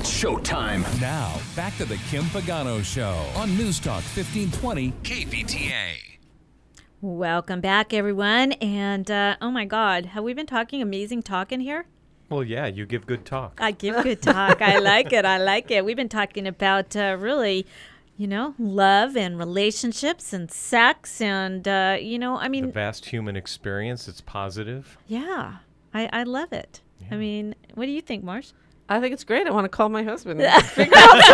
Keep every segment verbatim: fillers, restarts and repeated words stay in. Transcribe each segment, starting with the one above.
It's showtime. Now, back to the Kim Pagano Show on News Talk fifteen twenty K V T A. Welcome back, everyone. And, uh, oh my God, have we been talking amazing talk in here? Well, yeah, you give good talk. I give good talk. I like it. I like it. We've been talking about uh, really, you know, love and relationships and sex and, uh, you know, I mean. The vast human experience. It's positive. Yeah, I, I love it. Yeah. I mean, what do you think, Marsh? I think it's great. I want to call my husband. Uh-oh,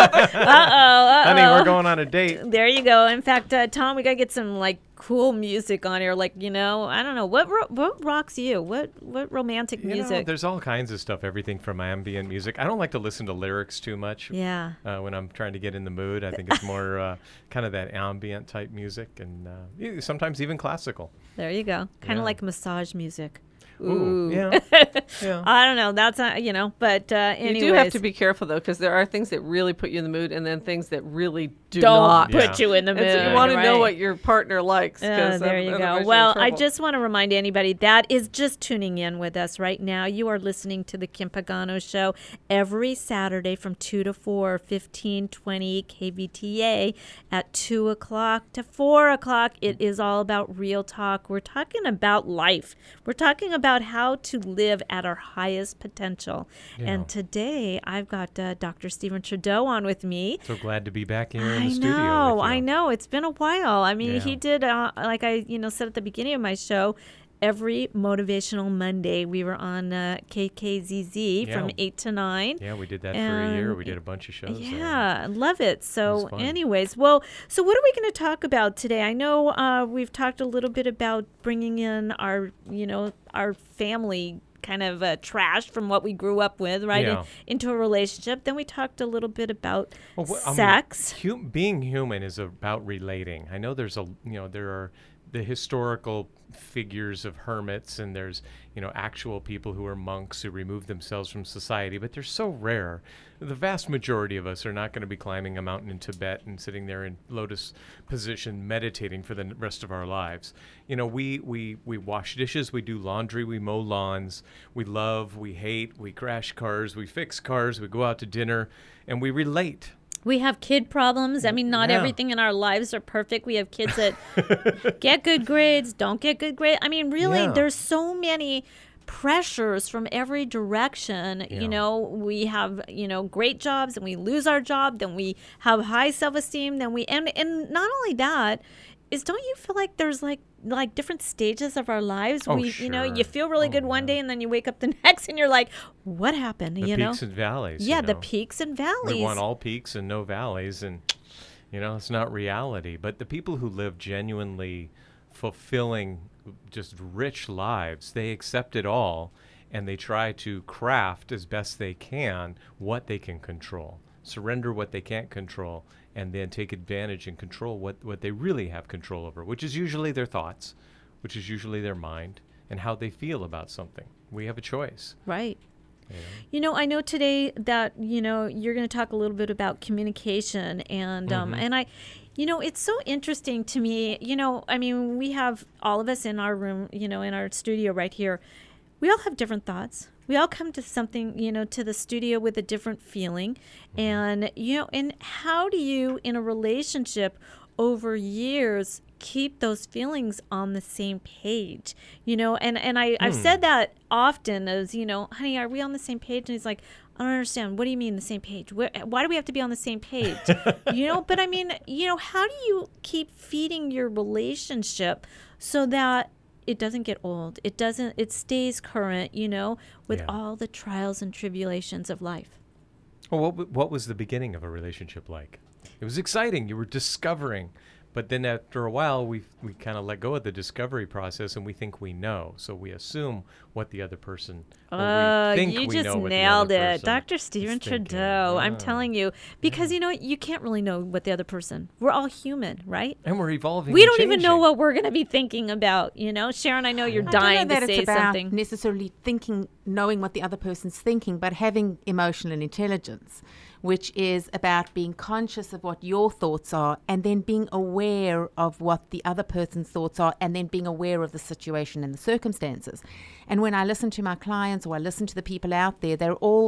uh-oh. Honey, we're going on a date. There you go. In fact, uh, Tom, we got to get some, like, cool music on here. Like, you know, I don't know. What ro- what rocks you? What what romantic you music? Know, there's all kinds of stuff, everything from ambient music. I don't like to listen to lyrics too much. Yeah. Uh, when I'm trying to get in the mood, I think it's more uh, kind of that ambient type music and uh, sometimes even classical. There you go. Kind of yeah. like massage music. Ooh, Ooh. yeah. yeah. I don't know. That's not, you know, but uh, anyways. You do have to be careful, though, because there are things that really put you in the mood and then things that really do Don't not. put yeah. you in the mood. So you want right? to know what your partner likes. Uh, there you go. Well, I just want to remind anybody that is just tuning in with us right now. You are listening to the Kim Pagano Show every Saturday from two to four, fifteen twenty K V T A. At two o'clock to four o'clock, it is all about real talk. We're talking about life. We're talking about how to live at our highest potential. Yeah. And today, I've got uh, Doctor Stephen Trudeau on with me. So glad to be back here in I the studio. know, with you. I know. It's been a while. I mean, Yeah. he did, uh, like I, you know, said at the beginning of my show, every motivational Monday we were on uh, K K Z Z Yeah. from eight to nine. Yeah, we did that for And a year. We did a bunch of shows. Yeah, I love it. It So was fun. anyways, well, so what are we going to talk about today? I know uh, we've talked a little bit about bringing in our, you know, our family kind of uh, trash from what we grew up with, right, Yeah. in, into a relationship. Then we talked a little bit about Well, what- I mean, sex. hum- being human is about relating. I know there's a, you know, there are the historical figures of hermits and there's, you know, actual people who are monks who remove themselves from society, but they're so rare. The vast majority of us are not going to be climbing a mountain in Tibet and sitting there in lotus position meditating for the n- rest of our lives. You know, we, we, we wash dishes, we do laundry, we mow lawns, we love, we hate, we crash cars, we fix cars, we go out to dinner, and we relate. We have kid problems. I mean, not Yeah. everything in our lives are perfect. We have kids that get good grades, don't get good grades. I mean, really, Yeah. there's so many pressures from every direction. Yeah. You know, we have, you know, great jobs and we lose our job, then we have high self-esteem, then we, and, and not only that, is don't you feel like there's like like different stages of our lives? Oh, we you know, sure. you feel really Oh, good one yeah. day and then you wake up the next and you're like, what happened? The you know? peaks and valleys. Yeah, you the know. peaks and valleys. We want all peaks and no valleys, and you know it's not reality. But the people who live genuinely fulfilling, just rich lives, they accept it all, and they try to craft as best they can what they can control, surrender what they can't control, and then take advantage and control what what they really have control over, which is usually their thoughts, which is usually their mind, and how they feel about something. We have a choice. Right. You know? You know, I know today that, you know, you're going to talk a little bit about communication and, um, Mhm. and I, you know, it's so interesting to me, you know, I mean, we have all of us in our room, you know, in our studio right here, we all have different thoughts. We all come to something, you know, to the studio with a different feeling. Mm-hmm. And, you know, and how do you, in a relationship over years, keep those feelings on the same page, you know? And, and I, I've Hmm. said that often as, you know, honey, are we on the same page? And he's like, I don't understand. What do you mean the same page? Where, why do we have to be on the same page? You know, but I mean, you know, how do you keep feeding your relationship so that it doesn't get old? It doesn't, it stays current, you know, with Yeah. all the trials and tribulations of life. Well, what, w- what was the beginning of a relationship like? It was exciting. You were discovering. But then after a while, we we kind of let go of the discovery process and we think we know. So we assume what the other person, or Uh, we think you we just know what the nailed other it. person Doctor Stephen is thinking. Trudeau. I'm Ah. telling you. Because, you know, you can't really know what the other person, we're all human, right? And we're evolving. We and don't even know changing. what we're going to be thinking about, you know? Sharon, I know you're I don't dying know that to say it's about something. necessarily thinking, knowing what the other person's thinking, but having emotional intelligence, which is about being conscious of what your thoughts are and then being aware of what the other person's thoughts are and then being aware of the situation and the circumstances. And when I listen to my clients or I listen to the people out there, they're all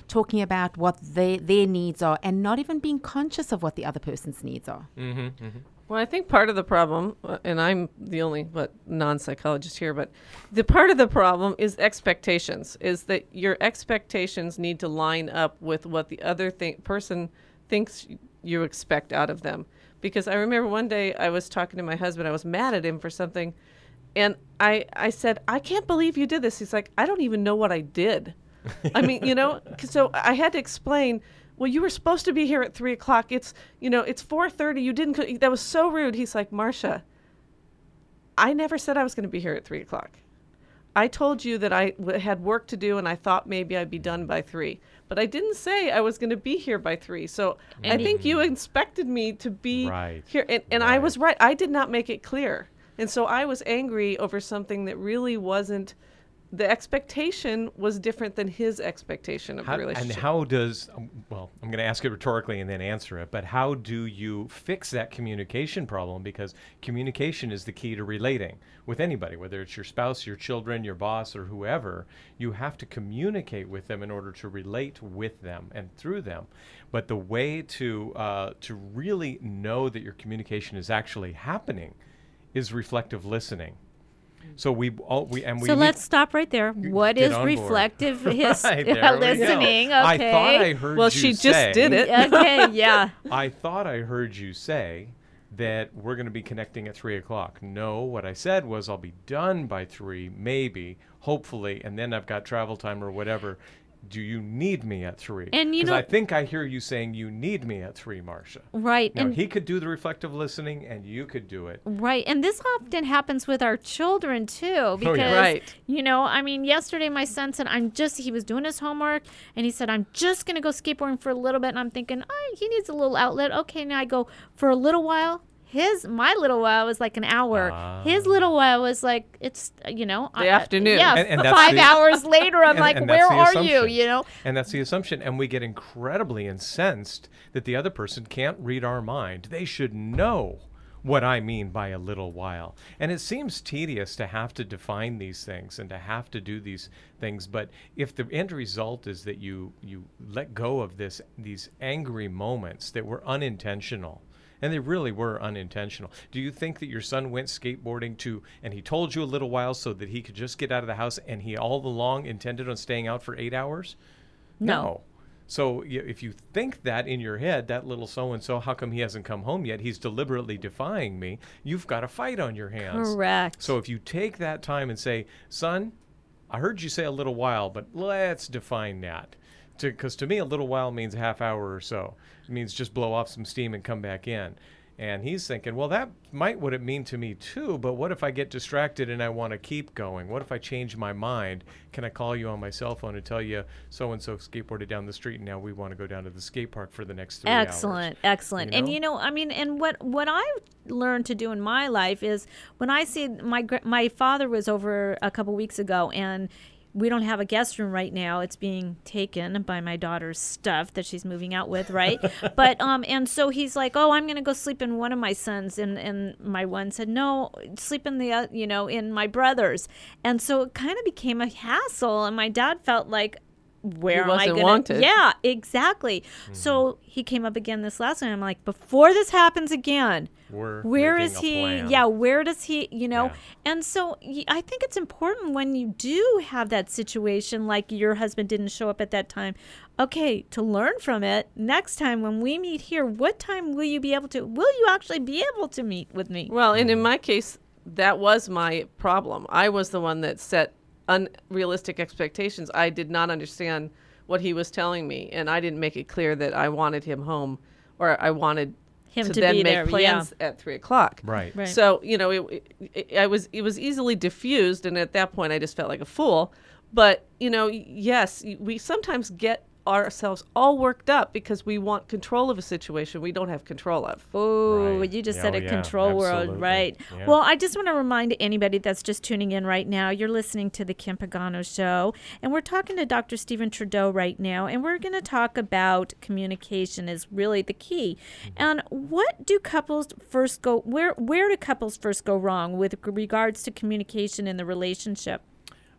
talking about what they, their needs are, and not even being conscious of what the other person's needs are. Mm-hmm, mm-hmm. Well, I think part of the problem, uh, and I'm the only what non-psychologist here, but the part of the problem is expectations. Is that your expectations need to line up with what the other th- person thinks you expect out of them. Because I remember one day I was talking to my husband. I was mad at him for something, and I I said, "I can't believe you did this." He's like, "I don't even know what I did." I mean, you know, so I had to explain. Well, you were supposed to be here at three o'clock. It's, you know, it's four thirty. You didn't, co- that was so rude. He's like, Marcia, I never said I was going to be here at three o'clock. I told you that I w- had work to do and I thought maybe I'd be done by three, but I didn't say I was going to be here by three. So And I think you expected me to be Right. here. And, and Right. I was right. I did not make it clear. And so I was angry over something that really wasn't, the expectation was different than his expectation of How, the relationship. and how does, um, well, I'm going to ask it rhetorically and then answer it, but how do you fix that communication problem? Because communication is the key to relating with anybody, whether it's your spouse, your children, your boss, or whoever. You have to communicate with them in order to relate with them and through them. But the way to uh, to really know that your communication is actually happening is reflective listening. So we all we and we. So need- let's stop right there. What get is on board. reflective his Right, there we go. listening? Okay. I thought I heard well, you she say, just did it. Okay, yeah. I thought I heard you say that we're going to be connecting at three o'clock. No, what I said was I'll be done by three, maybe, hopefully, and then I've got travel time or whatever. Do you need me at three? And you 'Cause know- I think I hear you saying you need me at three, Marcia. Right. Now, and he could do the reflective listening, and you could do it. Right. And this often happens with our children too. Because, Right. you know, I mean, yesterday my son said, I'm just, he was doing his homework and he said, I'm just going to go skateboarding for a little bit. And I'm thinking, oh, he needs a little outlet. Okay. Now I go for a little while. His, my little while was like an hour. Ah. His little while was like, it's, uh, you know, The afternoon. Yeah. And- and f- that's five the- hours later, I'm and- like, and that's where the are you? assumption. You know? And that's the assumption. And we get incredibly incensed that the other person can't read our mind. They should know what I mean by a little while. And it seems tedious to have to define these things and to have to do these things. But if the end result is that you, you let go of this, these angry moments that were unintentional, and they really were unintentional. Do you think that your son went skateboarding to, and he told you a little while so that he could just get out of the house, and he all along intended on staying out for eight hours? No. So y- if you think that in your head, that little so-and-so, how come he hasn't come home yet? He's deliberately defying me. You've got a fight on your hands. Correct. So if you take that time and say, son, I heard you say a little while, but let's define that. Because to, to me, a little while means a half hour or so. It means just blow off some steam and come back in. And he's thinking, well, that might what it mean to me too, but what if I get distracted and I want to keep going? What if I change my mind? Can I call you on my cell phone and tell you so-and-so skateboarded down the street and now we want to go down to the skate park for the next three Excellent, hours? excellent. You And know? you know, I mean, and what what I've learned to do in my life is when I see my gr- my father was over a couple weeks ago, and we don't have a guest room right now. It's being taken by my daughter's stuff that she's moving out with, right? But um, and so he's like, "Oh, I'm gonna go sleep in one of my sons," and and my one said, "No, sleep in the uh, you know in my brother's," and so it kind of became a hassle, and my dad felt like, where am I wasn't gonna? wanted. Yeah, exactly. So he came up again this last night. I'm like, before this happens again, We're where making is a he? plan. Yeah, where does he? You know, Yeah. and so y- I think it's important when you do have that situation, like your husband didn't show up at that time. Okay, to learn from it. Next time when we meet here, what time will you be able to? Will you actually be able to meet with me? Well, and in my case, that was my problem. I was the one that set unrealistic expectations. I did not understand what he was telling me, and I didn't make it clear that I wanted him home, or I wanted Him to, to then be make there, plans at three o'clock. Right. Right. So you know, it, it, it, I was it was easily diffused, and at that point, I just felt like a fool. But you know, y- yes, we sometimes get ourselves all worked up because we want control of a situation we don't have control of. Oh, Right. you just Yeah, said oh, a yeah, control world, absolutely. right? Yeah. Well, I just want to remind anybody that's just tuning in right now, you're listening to the Kim Pagano Show, and we're talking to Doctor Stephen Trudeau right now, and we're going to talk about communication is really the key. Mm-hmm. And what do couples first go, where, where do couples first go wrong with regards to communication in the relationship?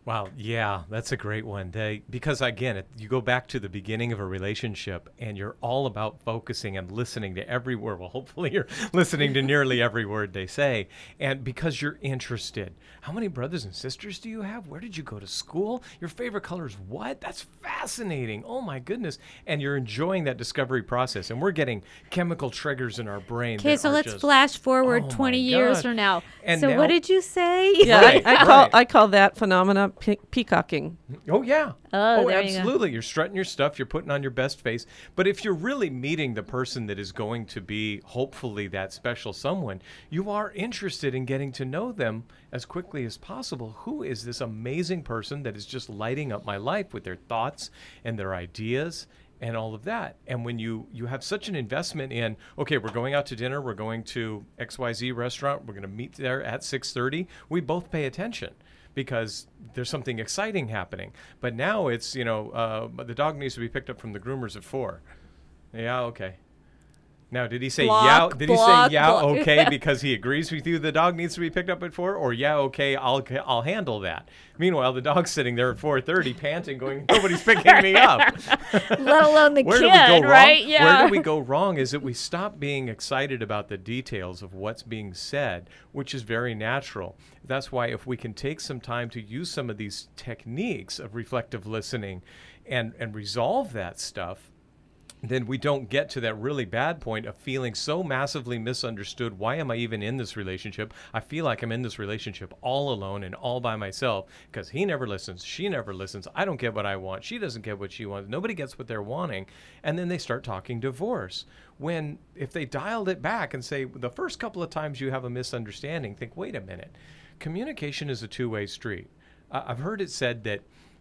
Wow, yeah, that's a great one. They, because again, it, you go back to the beginning of a relationship and you're all about focusing and listening to every word. Well, hopefully you're listening to nearly every word they say. And because you're interested. How many brothers and sisters do you have? Where did you go to school? Your favorite color is what? That's fascinating. Oh my goodness. And you're enjoying that discovery process. And we're getting chemical triggers in our brain. Okay, that so are let's just, flash forward oh my twenty years God. from now. And so now- what did you say? Yeah, Right, I, I call right. I call that phenomena pe- peacocking. Oh, yeah. Oh, there you go. absolutely. You're strutting your stuff. You're putting on your best face. But if you're really meeting the person that is going to be, hopefully, that special someone, you are interested in getting to know them as quickly as possible. Who is this amazing person that is just lighting up my life with their thoughts and their ideas and all of that? And when you, you have such an investment in, okay, we're going out to dinner. We're going to X Y Z restaurant. We're going to meet there at six thirty. We both pay attention, because there's something exciting happening. But now it's, you know, uh, the dog needs to be picked up from the groomers at four. Yeah, okay. Now, did he say Block, yeah? Did block, he say yeah, block. okay, because he agrees with you the dog needs to be picked up at four? Or yeah, okay, I'll I'll handle that. Meanwhile, the dog's sitting there at four thirty panting, going, nobody's picking me up. Let alone the Where kid, did we go wrong? right? Yeah. Where did we go wrong is that we stop being excited about the details of what's being said, which is very natural. That's why if we can take some time to use some of these techniques of reflective listening and, and resolve that stuff, then we don't get to that really bad point of feeling so massively misunderstood. Why am I even in this relationship? I feel like I'm in this relationship all alone and all by myself because he never listens. She never listens. I don't get what I want. She doesn't get what she wants. Nobody gets what they're wanting. And then they start talking divorce. When if they dialed it back and say the first couple of times you have a misunderstanding, think, wait a minute. Communication is a two-way street. Uh, I've heard it said that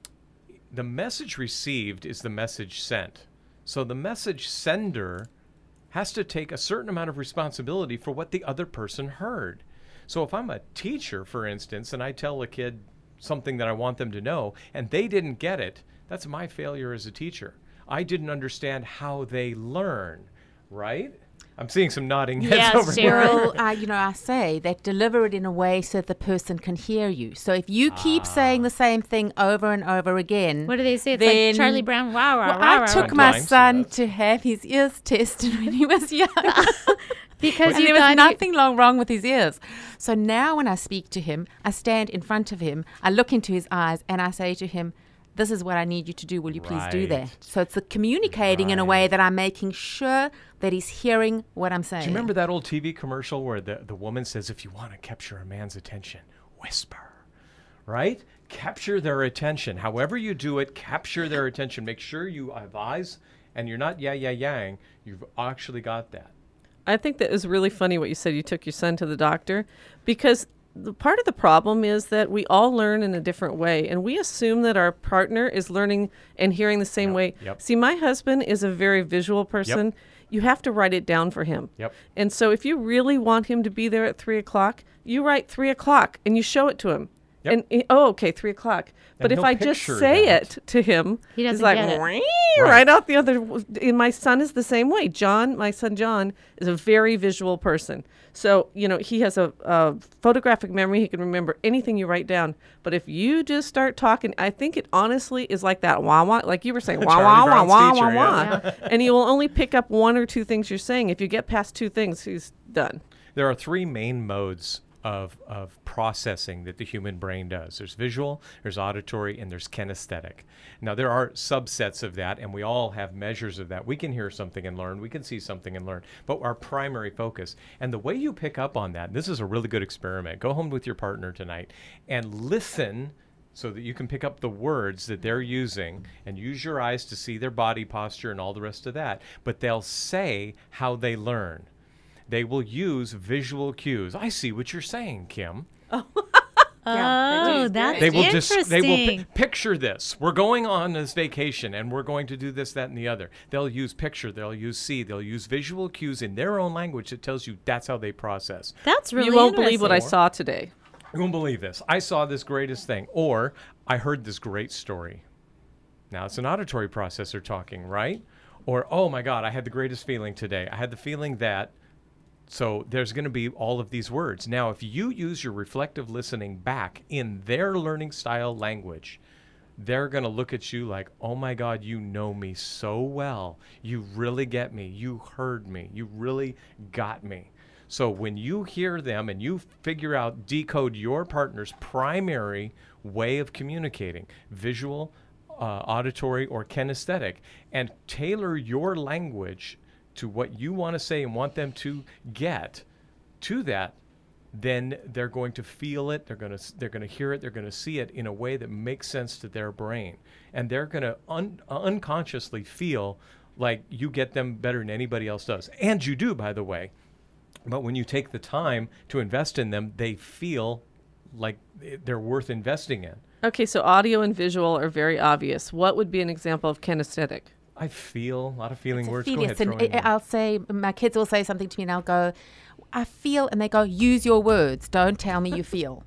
the message received is the message sent. So the message sender has to take a certain amount of responsibility for what the other person heard. So if I'm a teacher, for instance, and I tell a kid something that I want them to know, and they didn't get it, that's my failure as a teacher. I didn't understand how they learn, right? I'm seeing some nodding heads Yes, over here. Well, uh, you know, I say that deliver it in a way so that the person can hear you. So if you keep Ah. saying the same thing over and over again, What do they say? It's then- like Charlie Brown. Wow, wow, well, wow, I wow, took wow. my Sometimes, son yes. to have his ears tested when he was young. Because and you there was thought he- nothing long wrong with his ears. So now when I speak to him, I stand in front of him, I look into his eyes, and I say to him, this is what I need you to do. Will you please do Right. that? So it's the communicating in a way Right. that I'm making sure that he's hearing what I'm saying. Do you remember that old T V commercial where the, the woman says, if you want to capture a man's attention, whisper, right? Capture their attention. However you do it, capture their attention. Make sure you have eyes and you're not yeah, yeah, yang. You've actually got that. I think that is really funny what you said. You took your son to the doctor, because the part of the problem is that we all learn in a different way, and we assume that our partner is learning and hearing the same Yep, way. yep. See, my husband is a very visual person. You have to write it down for him. Yep. And so if you really want him to be there at three o'clock, you write three o'clock and you show it to him. Yep. And he- oh, okay, three o'clock. But if he'll I just picture say that. it to him, He he's doesn't like, get it. "Wee," Right. right out the other. And my son is the same way. John, my son John, is a very visual person. So, you know, he has a, a photographic memory. He can remember anything you write down. But if you just start talking, I think it honestly is like that wah wah, like you were saying, wah Charlie wah wah Brown's wah teacher, wah yeah. wah. And he will only pick up one or two things you're saying. If you get past two things, he's done. There are three main modes of, of processing that the human brain does. There's visual, there's auditory, and there's kinesthetic. Now, there are subsets of that, and we all have measures of that. We can hear something and learn. We can see something and learn. But our primary focus, and the way you pick up on that, and this is a really good experiment. Go home with your partner tonight and listen so that you can pick up the words that they're using and use your eyes to see their body posture and all the rest of that. But they'll say how they learn. They will use visual cues. I see what you're saying, Kim. Oh, that's They will interesting. just they will pi- picture this. We're going on this vacation and we're going to do this, that, and the other. They'll use picture, they'll use see, they'll use visual cues in their own language that tells you that's how they process. That's really you won't believe what I interesting. saw today. You won't believe this. I saw this greatest thing, or I heard this great story. Now it's an auditory processor talking, right? Or, oh my God, I had the greatest feeling today. I had the feeling that So there's going to be all of these words. Now, if you use your reflective listening back in their learning style language, they're going to look at you like, oh my God, you know me so well. You really get me. You heard me. You really got me. So when you hear them and you figure out, decode your partner's primary way of communicating, visual, uh, auditory, or kinesthetic, and tailor your language to what you want to say and want them to get to that, then they're going to feel it, they're going to they're going to hear it, they're going to see it in a way that makes sense to their brain. And they're going to un- unconsciously feel like you get them better than anybody else does. And you do, by the way. But when you take the time to invest in them, they feel like they're worth investing in. Okay, so audio and visual are very obvious. What would be an example of kinesthetic? I feel, a lot of feeling words. Feel, Go yes, ahead, and throw in I- I'll say, my kids will say something to me and I'll go, I feel, and they go, use your words. Don't tell me you feel.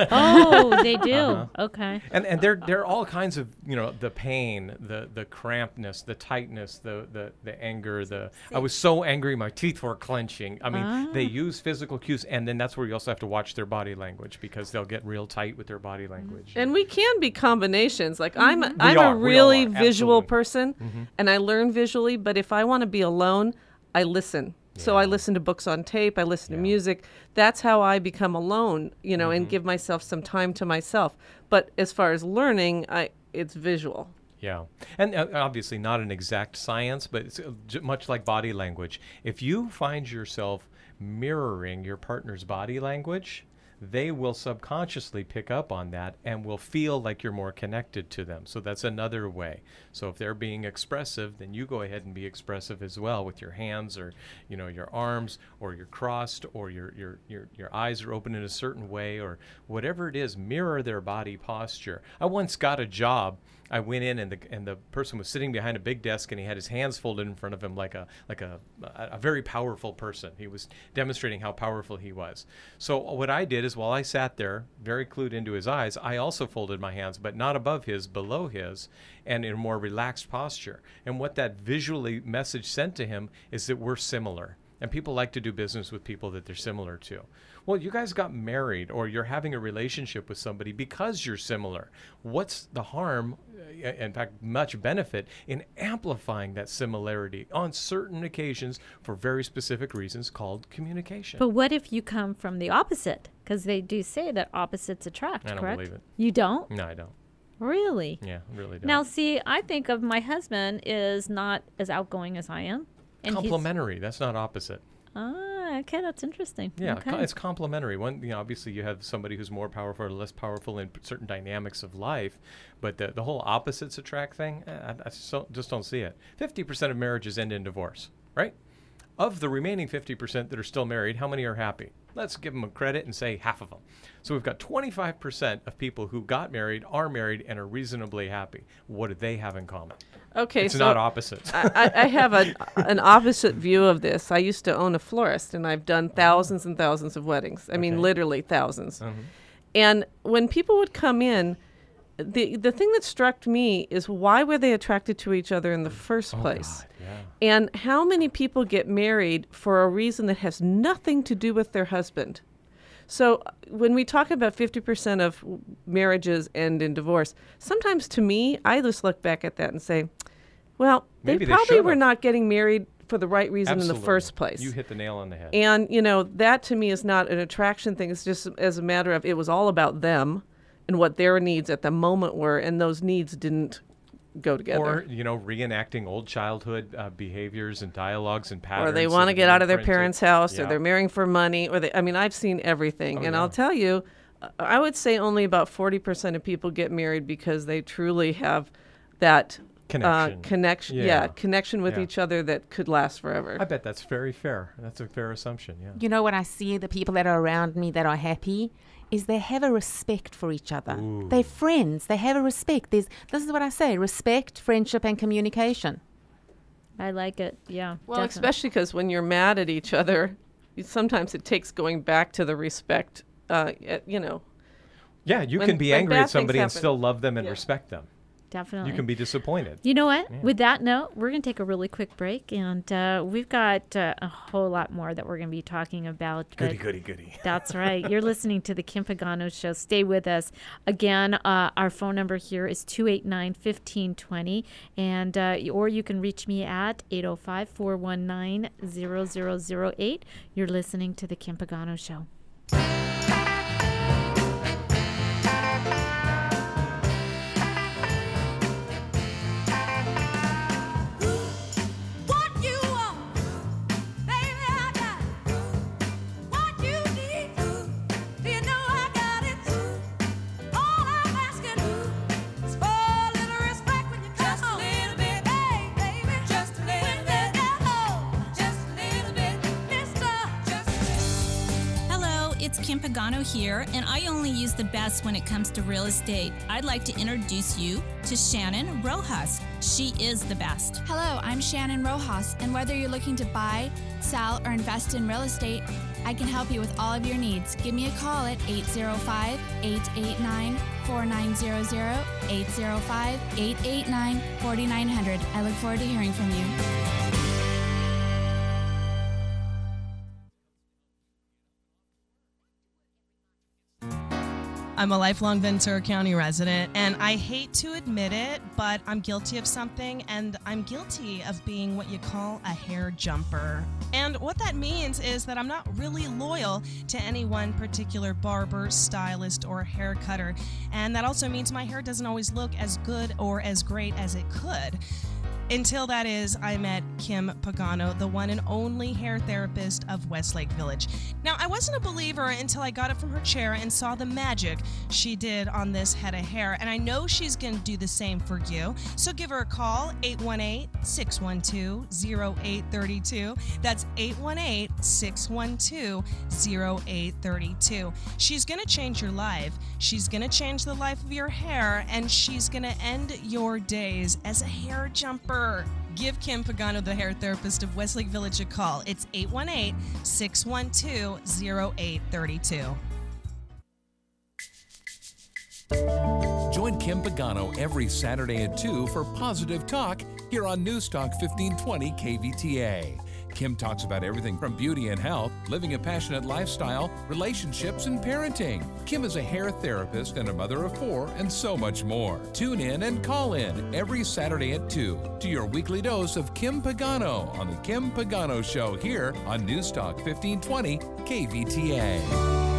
Oh, they do. Uh-huh. Okay. And and there there are all kinds of, you know, the pain, the the crampness, the tightness, the the, the anger, the I was so angry my teeth were clenching. I mean, Ah. they use physical cues, and then that's where you also have to watch their body language, because they'll get real tight with their body language. And we can be combinations. Like I'm I'm are, a we really all are, visual absolutely. person and I learn visually, but if I want to be alone, I listen. So I listen to books on tape, I listen to music. That's how I become alone, you know, and give myself some time to myself. But as far as learning, I it's visual. Yeah. And uh, obviously not an exact science, but it's uh, j- much like body language. If you find yourself mirroring your partner's body language, they will subconsciously pick up on that and will feel like you're more connected to them. So that's another way. So if they're being expressive, then you go ahead and be expressive as well with your hands, or, you know, your arms, or you're crossed, or your your your your eyes are open in a certain way, or whatever it is. Mirror their body posture. I once got a job. I went in and the and the person was sitting behind a big desk and he had his hands folded in front of him like a like a a, a very powerful person. He was demonstrating how powerful he was. So what I did is, while I sat there, very clued into his eyes, I also folded my hands, but not above his, below his, and in a more relaxed posture. And what that visually message sent to him is that we're similar. And people like to do business with people that they're similar to. Well, you guys got married, or you're having a relationship with somebody because you're similar. What's the harm, uh, in fact, much benefit, in amplifying that similarity on certain occasions for very specific reasons called communication? But what if you come from the opposite? Because they do say that opposites attract, I don't correct? believe it. You don't? No, I don't. Really? Yeah, I really don't. Now, see, I think of my husband is not as outgoing as I am. And he's- Complementary. That's not opposite. Ah, okay, that's interesting. Yeah, okay. co- it's complementary. One, you know, obviously you have somebody who's more powerful or less powerful in p- certain dynamics of life, but the the whole opposites attract thing, eh, I, I just, don't, just don't see it. fifty percent of marriages end in divorce, right? Of the remaining fifty percent that are still married, how many are happy? Let's give them a credit and say half of them. So we've got twenty-five percent of people who got married, are married, and are reasonably happy. What do they have in common? Okay, It's so not opposites. I, I I have a, an opposite view of this. I used to own a florist, and I've done thousands and thousands of weddings. I mean, Okay. literally thousands. And when people would come in, the the thing that struck me is, why were they attracted to each other in the first place? God, yeah. And how many people get married for a reason that has nothing to do with their husband? So uh, when we talk about fifty percent of w- marriages end in divorce, sometimes to me, I just look back at that and say, well, Maybe they they probably were should've. not getting married for the right reason Absolutely. in the first place. You hit the nail on the head. And, you know, that to me is not an attraction thing. It's just as a matter of, it was all about them and what their needs at the moment were, and those needs didn't go together. Or, you know, reenacting old childhood uh, behaviors and dialogues and patterns. Or they that want to have get been out of their imprinted. parents' house, or Yeah. they're marrying for money, or they, I mean, I've seen everything. Oh, and yeah. I'll tell you, uh, I would say only about forty percent of people get married because they truly have that Connection. Uh, connection. Yeah. Yeah. connection with Yeah. each other that could last forever. I bet that's very fair. That's a fair assumption, yeah. You know, when I see the people that are around me that are happy, is they have a respect for each other. Ooh. They're friends. They have a respect. There's, this is what I say, respect, friendship, and communication. I like it. Yeah. Well, definitely. especially because when you're mad at each other, you- sometimes it takes going back to the respect, uh, y- you know. Yeah, you When- can be when angry bad at somebody things and happen. still love them and Yeah. respect them. definitely. You can be disappointed. You know what? Yeah. With that note, we're going to take a really quick break, and uh, we've got uh, a whole lot more that we're going to be talking about. Goody, goody, goody. That's right. You're listening to the Kim Pagano Show. Stay with us. Again, uh, our phone number here is two eight nine, one five two zero, and uh, or you can reach me at eight oh five, four one nine, zero zero zero eight. You're listening to the Kim Pagano Show. Kim Pagano here, and I only use the best when it comes to real estate. I'd like to introduce you to Shannon Rojas. She is the best. Hello, I'm Shannon Rojas, and whether you're looking to buy, sell, or invest in real estate, I can help you with all of your needs. Give me a call at eight oh five, eight eight nine, four nine zero zero, eight oh five, eight eight nine, four nine zero zero. I look forward to hearing from you. I'm a lifelong Ventura County resident, and I hate to admit it, but I'm guilty of something, and I'm guilty of being what you call a hair jumper. And what that means is that I'm not really loyal to any one particular barber, stylist, or hair cutter. And that also means my hair doesn't always look as good or as great as it could. Until that is, I met Kim Pagano, the one and only hair therapist of Westlake Village. Now, I wasn't a believer until I got up from her chair and saw the magic she did on this head of hair, and I know she's going to do the same for you. So give her a call, eight one eight, six one two, zero eight three two. That's eight one eight, six one two, zero eight three two. She's going to change your life. She's going to change the life of your hair, and she's going to end your days as a hair jumper. Give Kim Pagano, the hair therapist of Westlake Village, a call. It's eight one eight, six one two, zero eight three two. Join Kim Pagano every Saturday at two for Positive Talk here on Newstalk fifteen twenty K V T A. Kim talks about everything from beauty and health, living a passionate lifestyle, relationships, and parenting. Kim is a hair therapist and a mother of four, and so much more. Tune in and call in every Saturday at two to your weekly dose of Kim Pagano on the Kim Pagano Show here on Newstalk fifteen twenty K V T A.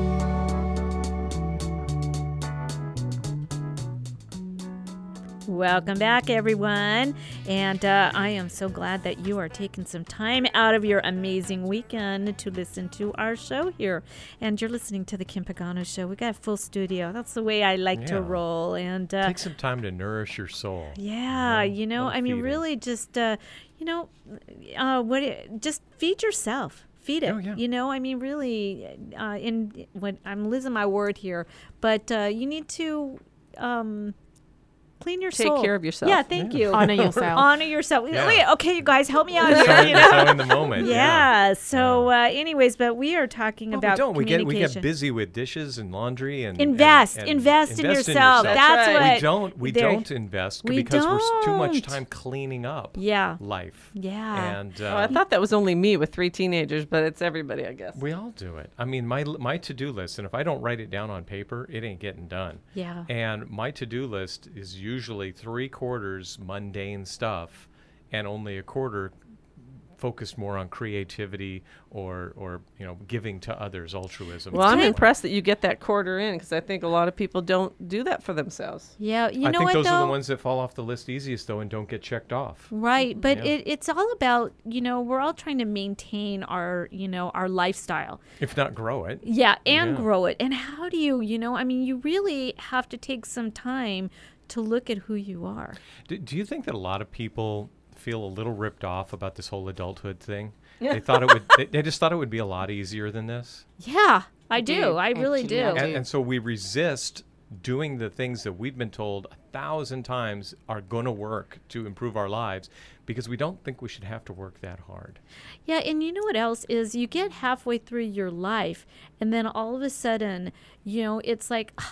Welcome back, everyone. And uh, I am so glad that you are taking some time out of your amazing weekend to listen to our show here. And you're listening to the Kim Pagano Show. We got a full studio. That's the way I like yeah. to roll. And uh, take some time to nourish your soul. Yeah, you know, you know I mean, really it. just, uh, you know, uh, what? It, just feed yourself. Feed it. Oh, yeah. You know, I mean, really, uh, in what I'm losing my word here, but uh, you need to. Um, Clean your Take soul. care of yourself. Yeah, thank yeah. you. Honor yourself. Honor yourself. Yeah. Wait, okay, you guys, help me out here. You know? So in the moment. Yeah. yeah. So, uh, anyways, but we are talking well, about we don't. We get we get communication. busy with dishes and laundry and invest, and, and invest, invest in yourself. In yourself. That's right. what we don't. We there- don't invest we because we're s- too much don't. time cleaning up. Yeah. Life. Yeah. And uh, Oh, I thought that was only me with three teenagers, but it's everybody, I guess. we all do it. I mean, my my to-do list, and if I don't write it down on paper, it ain't getting done. Yeah. And my to-do list is usually three quarters mundane stuff, and only a quarter focused more on creativity or or you know giving to others, altruism. Well, I'm Right. impressed that you get that quarter in because I think a lot of people don't do that for themselves. Yeah. You I know think what, those though? are the ones that fall off the list easiest, though, and don't get checked off. Right, but Yeah. it, it's all about, you know, we're all trying to maintain our, you know, our lifestyle. If not, grow it. Yeah, and Yeah. grow it. And how do you, you know, I mean, you really have to take some time to look at who you are. Do, do you think that a lot of people feel a little ripped off about this whole adulthood thing? They thought it would. They, they just thought it would be a lot easier than this, Yeah, I do. do. I really Actually, do. I and, and so we resist doing the things that we've been told a thousand times are going to work to improve our lives because we don't think we should have to work that hard. Yeah, and you know what else is you get halfway through your life and then all of a sudden, you know, it's like, "Ah,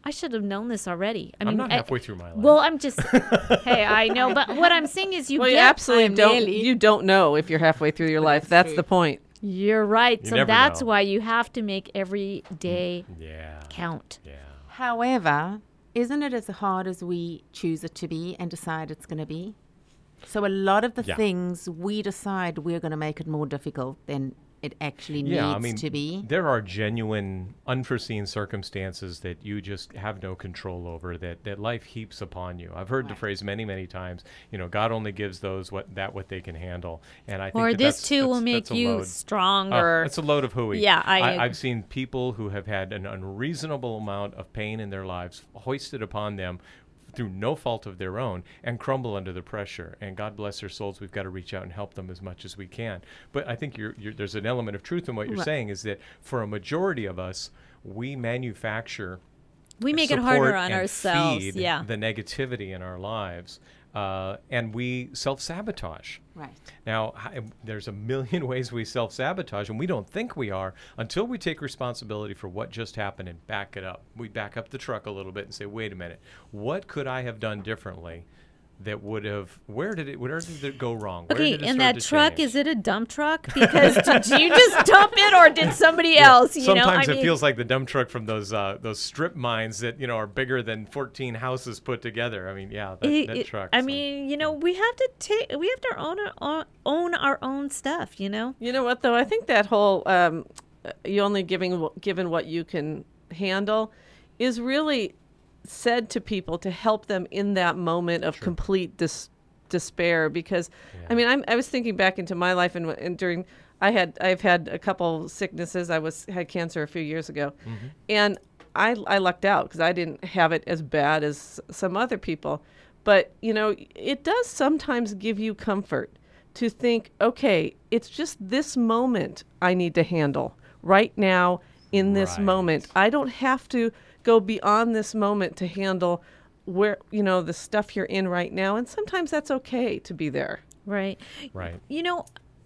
I should have known this already. I I'm mean, not I- halfway through my life. Well, I'm just. Hey, I know, but what I'm saying is, you well, get. you absolutely I'm don't. nearly- You don't know if you're halfway through your life. that's That's true. the point. You're right. You so never that's know. why you have to make every day yeah. count. Yeah. However, isn't it as hard as we choose it to be and decide it's going to be? So a lot of the Yeah. things we decide we're going to make it more difficult than it actually Yeah, needs I mean, to be. there are genuine unforeseen circumstances that you just have no control over, that, that life heaps upon you. I've heard the Right. phrase many, many times, you know, God only gives those what that what they can handle. And I think Or that this that's, too that's, will make that's a you load. Oh, stronger. it's a load of hooey. Yeah, I I ag- I've seen people who have had an unreasonable amount of pain in their lives hoisted upon them through no fault of their own and crumble under the pressure. And God bless their souls. We've got to reach out and help them as much as we can. But I think you're, you're, there's an element of truth in what you're Right. saying, is that for a majority of us, we manufacture we make it support harder on and ourselves. feed Yeah. the negativity in our lives, uh, and we self-sabotage. Right. Now, hi- there's a million ways we self-sabotage, and we don't think we are until we take responsibility for what just happened and back it up. We back up the truck a little bit and say, wait a minute, what could I have done differently that would have, where did it, where did it go wrong? Where Okay, did it and start that to truck, change? is it a dump truck? Because did you just dump it, or did somebody else? You Sometimes know, I it mean, feels like the dump truck from those uh, those strip mines that, you know, are bigger than fourteen houses put together. I mean, yeah, that, it- that it- truck. I so- mean, you know, we have to take, we have to own our, own our own stuff. You know. You know what, though? I think that whole um, uh, you only giving wh- given what you can handle is really said to people to help them in that moment of complete dis- despair. Because, I mean, I'm, I was thinking back into my life, and, and during I had I've had a couple sicknesses. I was had cancer a few years ago, and I I lucked out because I didn't have it as bad as some other people. But you know, it does sometimes give you comfort to think, okay, it's just this moment I need to handle right now in this Right. moment. I don't have to go beyond this moment to handle where, you know, the stuff you're in right now. And sometimes that's okay to be there. Right. Right. You know,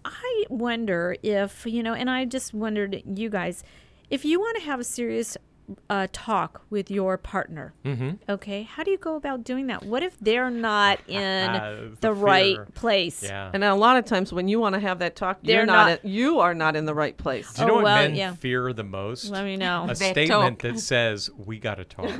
I wonder if, you know, and I just wondered, you guys, if you want to have a serious uh, talk with your partner, Mm-hmm. okay, how do you go about doing that? What if they're not in The the, fear. right place? Yeah. And a lot of times when you want to have that talk, They're you're not, not- at- you are not in the right place. Do you know Oh, what well, men yeah. fear the most? Let me know. A That statement talk. that says, we got to talk.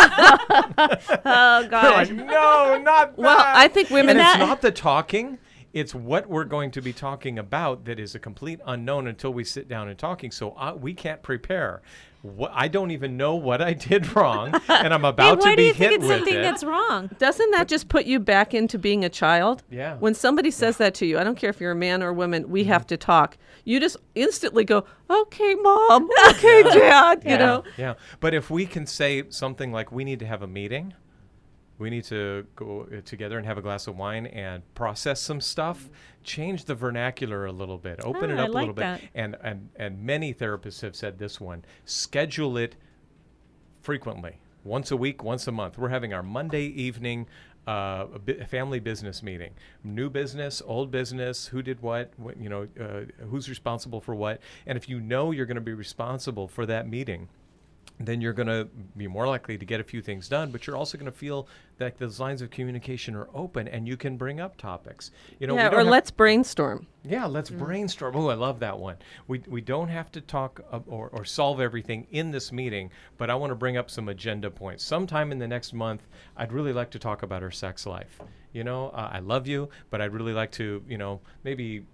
Oh, They're gosh. like, no, not Well, that. I think women And that- it's not the talking. It's what we're going to be talking about that is a complete unknown until we sit down and talking. So uh, we can't prepare. What, I don't even know what I did wrong, and I'm Hey, about why to do be you think hit it's with something it. that's wrong? Doesn't that just put you back into being a child? Yeah. When somebody says that to you, I don't care if you're a man or a woman, we Mm-hmm. have to talk. You just instantly go, okay, mom, okay, dad, you yeah, know. Yeah. But if we can say something like, we need to have a meeting, we need to go uh, together and have a glass of wine and process some stuff, change the vernacular a little bit, open Oh, it I up a like little that. bit. And, and, and many therapists have said this one, schedule it frequently, once a week, once a month. We're having our Monday evening uh, a bi- family business meeting. New business, old business, who did what, what you know, uh, who's responsible for what. And if you know you're going to be responsible for that meeting, then you're going to be more likely to get a few things done, but you're also going to feel that those lines of communication are open and you can bring up topics. You know, we Yeah, don't or have- let's brainstorm. yeah, let's brainstorm. Oh, I love that one. We we don't have to talk uh, or, or solve everything in this meeting, but I want to bring up some agenda points. Sometime in the next month, I'd really like to talk about our sex life. You know, uh, I love you, but I'd really like to, you know, maybe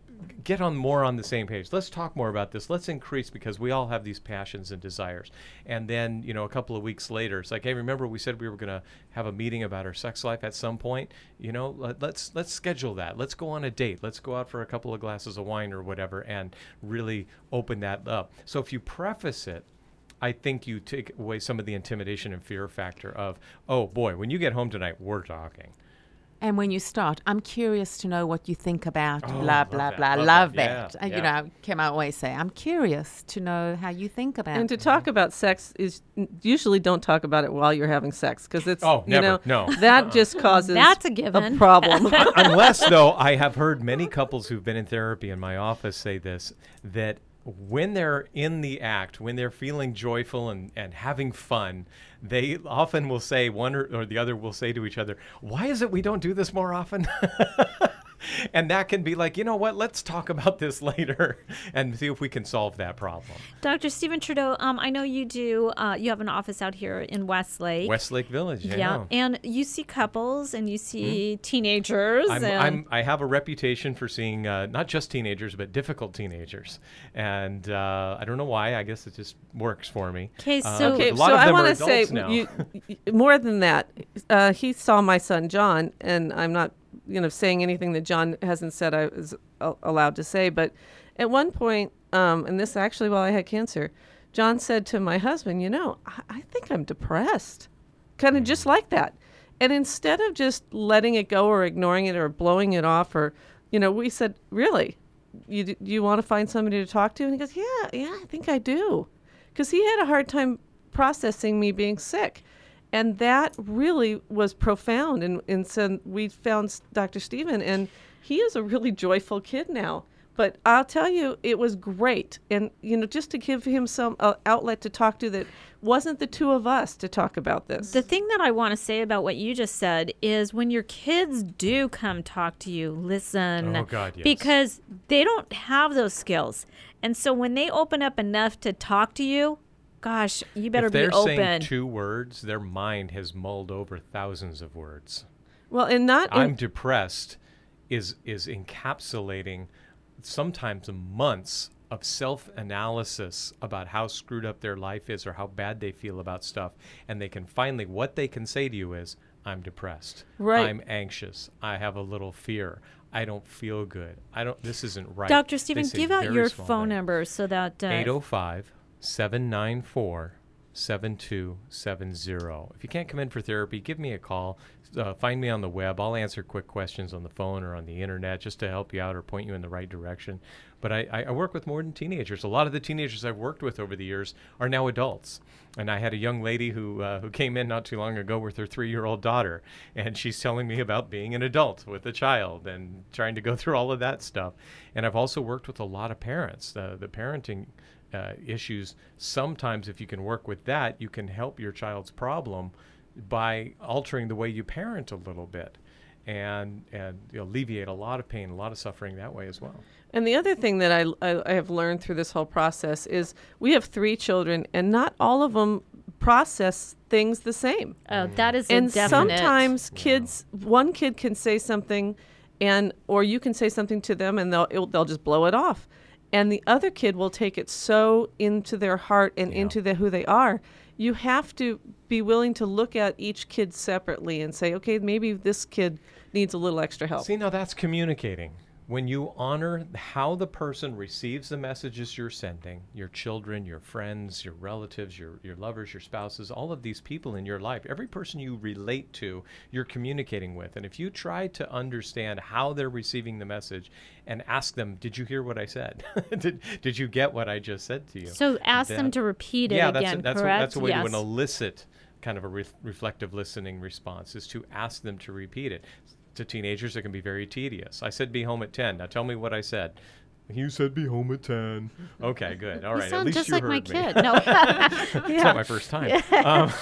get on more on the same page. Let's talk more about this. Let's increase, because we all have these passions and desires. And then, you know, a couple of weeks later, it's like, hey, remember we said we were going to have a meeting about our sex life at some point? You know, let, let's let's schedule that. Let's go on a date. Let's go out for a couple of glasses of wine or whatever and really open that up. So if you preface it, I think you take away some of the intimidation and fear factor of, oh boy, when you get home tonight, we're talking. And when you start, I'm curious to know what you think about Oh, blah, love blah, that, blah. love Love that. that. Yeah, And, yeah. you know, Kim, I always say, I'm curious to know how you think about And to it. talk about sex is usually don't talk about it while you're having sex because it's Oh, you never. know No. that just causes That's a given. problem. Unless, though, I have heard many couples who've been in therapy in my office say this, that when they're in the act, when they're feeling joyful and, and having fun, they often will say, one or, or the other will say to each other, why is it we don't do this more often? And that can be like, you know what, let's talk about this later and see if we can solve that problem. Doctor Stephen Trudeau, um, I know you do, uh, you have an office out here in Westlake. Westlake Village, yeah. Yeah, and you see couples and you see mm. teenagers. I'm, and I'm, I have a reputation for seeing uh, not just teenagers, but difficult teenagers. And uh, I don't know why. I guess it just works for me. Okay, so, uh, okay, a lot so of them I want are to say adults now. you, more than that. Uh, he saw my son, John, and I'm not you know, saying anything that John hasn't said I was a- allowed to say. But at one point, um, and this actually while I had cancer, John said to my husband, you know, I, I think I'm depressed. Kind of just like that. And instead of just letting it go or ignoring it or blowing it off or, you know, we said, really, you, do you want to find somebody to talk to? And he goes, yeah, yeah, I think I do. Because he had a hard time processing me being sick. And that really was profound. And, and so we found Doctor Stephen, and he is a really joyful kid now. But I'll tell you, it was great. And, you know, just to give him some uh, outlet to talk to that wasn't the two of us to talk about this. The thing that I want to say about what you just said is when your kids do come talk to you, listen. Oh, God, yes. Because they don't have those skills. And so when they open up enough to talk to you, gosh, you better if they're be open. saying two words, their mind has mulled over thousands of words. Well, and not I'm in- depressed is is encapsulating sometimes months of self-analysis about how screwed up their life is or how bad they feel about stuff. And they can finally, what they can say to you is, I'm depressed. Right. I'm anxious. I have a little fear. I don't feel good. I don't, this isn't right. Doctor Stephen, They say give out very your small phone things. number so that... Uh, eight oh five, seven nine four, seven two seven zero. If you can't come in for therapy, give me a call. Uh, find me on the web. I'll answer quick questions on the phone or on the internet just to help you out or point you in the right direction. But I, I work with more than teenagers. A lot of the teenagers I've worked with over the years are now adults. And I had a young lady who uh, who came in not too long ago with her three-year-old daughter, and she's telling me about being an adult with a child and trying to go through all of that stuff. And I've also worked with a lot of parents. Uh, the parenting uh, issues, sometimes if you can work with that, you can help your child's problem by altering the way you parent a little bit and and you know, alleviate a lot of pain, a lot of suffering that way as well. And the other thing that I, I, I have learned through this whole process is we have three children, and not all of them process things the same. Oh, that is a And definite. sometimes kids, one kid can say something, and or you can say something to them, and they'll it'll, they'll just blow it off, and the other kid will take it so into their heart and Yeah. into the, who they are. You have to be willing to look at each kid separately and say, okay, maybe this kid needs a little extra help. See, now that's communicating. When you honor how the person receives the messages you're sending, your children, your friends, your relatives, your, your lovers, your spouses, all of these people in your life, every person you relate to, you're communicating with. And if you try to understand how they're receiving the message and ask them, did you hear what I said? did, did you get what I just said to you? So ask That- them to repeat it yeah, again, that's a, that's correct? A, that's a way yes. to elicit kind of a re- reflective listening response, is to ask them to repeat it. To teenagers, it can be very tedious. I said be home at ten. Now tell me what I said. You said be home at ten. Okay, good. All You right. sound At least just you like heard my me. kid. No. It's not my first time. Um,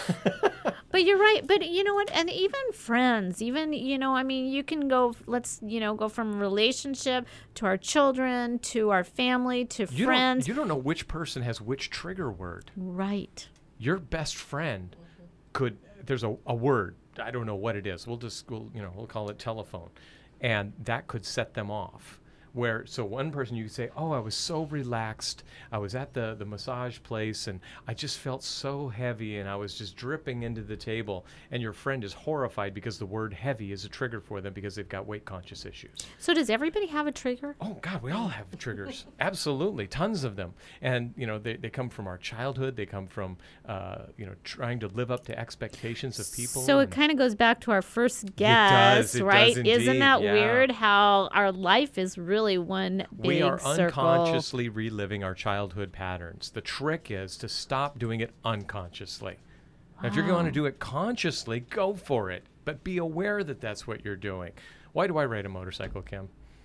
But you're right. But you know what? And even friends, even, you know, I mean, you can go, let's, you know, go from relationship to our children, to our family, to you friends. Don't, you don't know which person has which trigger word. Right. Your best friend could, there's a, a word, I don't know what it is. We'll just, we'll, you know, we'll call it telephone. And that could set them off. Where, so one person you could say, oh, I was so relaxed. I was at the, the massage place and I just felt so heavy and I was just dripping into the table. And your friend is horrified because the word heavy is a trigger for them because they've got weight conscious issues. So does everybody have a trigger? Oh, God, we all have triggers. Absolutely. Tons of them. And, you know, they, they come from our childhood. They come from, uh, you know, trying to live up to expectations of people. So it and- kind of goes back to our first does, guess, it right? does Isn't indeed, that yeah. weird how our life is really one big We are circle? unconsciously reliving our childhood patterns. The trick is to stop doing it unconsciously. Now, if you're going to do it consciously, go for it. But be aware that that's what you're doing. Why do I ride a motorcycle, Kim?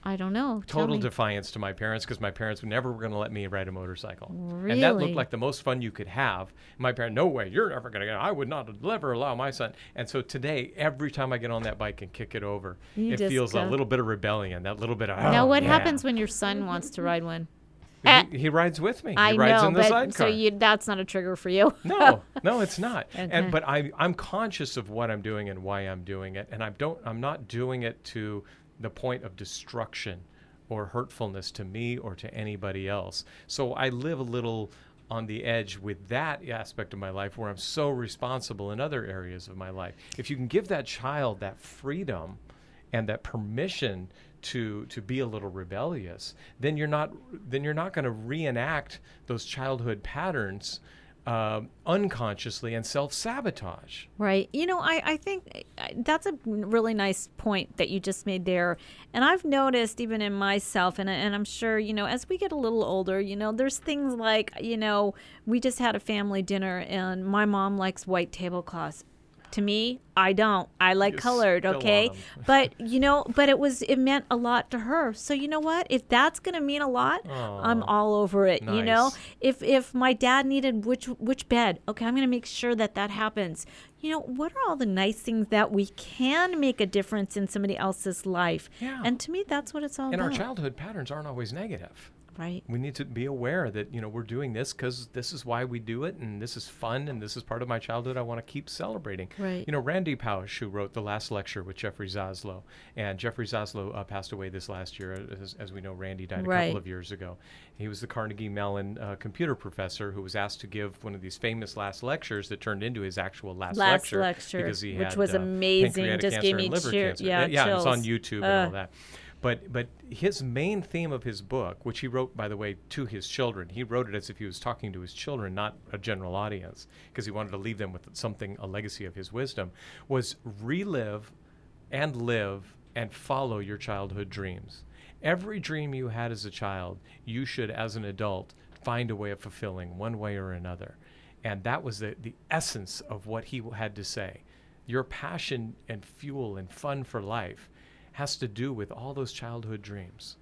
I don't know. Total defiance to my parents, because my parents never were going to let me ride a motorcycle. Really? And that looked like the most fun you could have. My parents, no way, you're never going to get I would not ever allow my son. And so today, every time I get on that bike and kick it over, You it just feels go. a little bit of rebellion, that little bit of, Now, oh, what yeah. happens when your son wants to ride one? He, he rides with me. I he rides know, in the but sidecar. so you, that's not a trigger for you. No, no, it's not. Okay. And but I, I'm conscious of what I'm doing and why I'm doing it, and I don't. I'm not doing it to the point of destruction or hurtfulness to me or to anybody else. So I live a little on the edge with that aspect of my life, where I'm so responsible in other areas of my life. If you can give that child that freedom and that permission to to be a little rebellious, then you're not then you're not going to reenact those childhood patterns uh, unconsciously and self-sabotage. Right. You know, I, I think that's a really nice point that you just made there. And I've noticed even in myself, and, and I'm sure, you know, as we get a little older, you know, there's things like, you know, we just had a family dinner and my mom likes white tablecloths. To me, I don't. I like You colored, still okay? want 'em. But, you know, but it was, it meant a lot to her. So, you know what? If that's going to mean a lot, I'm Aw, all over it, you know? nice. If if my dad needed which which bed, okay, I'm going to make sure that that happens. You know, what are all the nice things that we can make a difference in somebody else's life? Yeah. And to me, that's what it's all And about. our childhood patterns aren't always negative. Right. We need to be aware that, you know, we're doing this because this is why we do it, and this is fun, and this is part of my childhood I want to keep celebrating. Right. You know, Randy Pausch, who wrote The Last Lecture with Jeffrey Zaslow, and Jeffrey Zaslow uh, passed away this last year. As, as we know, Randy died a Right. couple of years ago. He was the Carnegie Mellon uh, computer professor who was asked to give one of these famous last lectures that turned into his actual last, Last lecture, lecture, because he which had, was uh, amazing. pancreatic Just cancer gave me and liver cheer- cancer. yeah, yeah, it's on chills. YouTube and Uh. all that. But but his main theme of his book, which he wrote, by the way, to his children, he wrote it as if he was talking to his children, not a general audience, because he wanted to leave them with something, a legacy of his wisdom, was relive and live and follow your childhood dreams. Every dream you had as a child, you should, as an adult, find a way of fulfilling one way or another. And that was the, the essence of what he had to say. Your passion and fuel and fun for life has to do with all those childhood dreams.